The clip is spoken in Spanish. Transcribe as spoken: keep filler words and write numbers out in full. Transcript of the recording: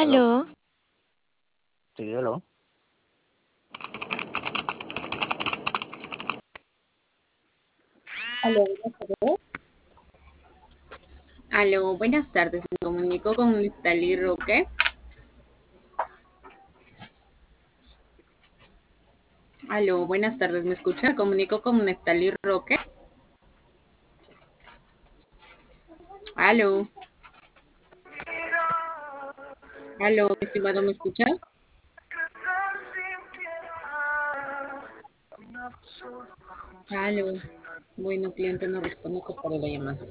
Aló, Aló, sí, aló. Aló, buenas tardes. Aló, buenas tardes. Me comunico con Neftalí Roque. Aló, buenas tardes. ¿Me escucha? Me comunico con Neftalí Roque. Aló, aló, mi estimado, ¿me escucha? Aló. Bueno, cliente no responde, cortaré la llamada.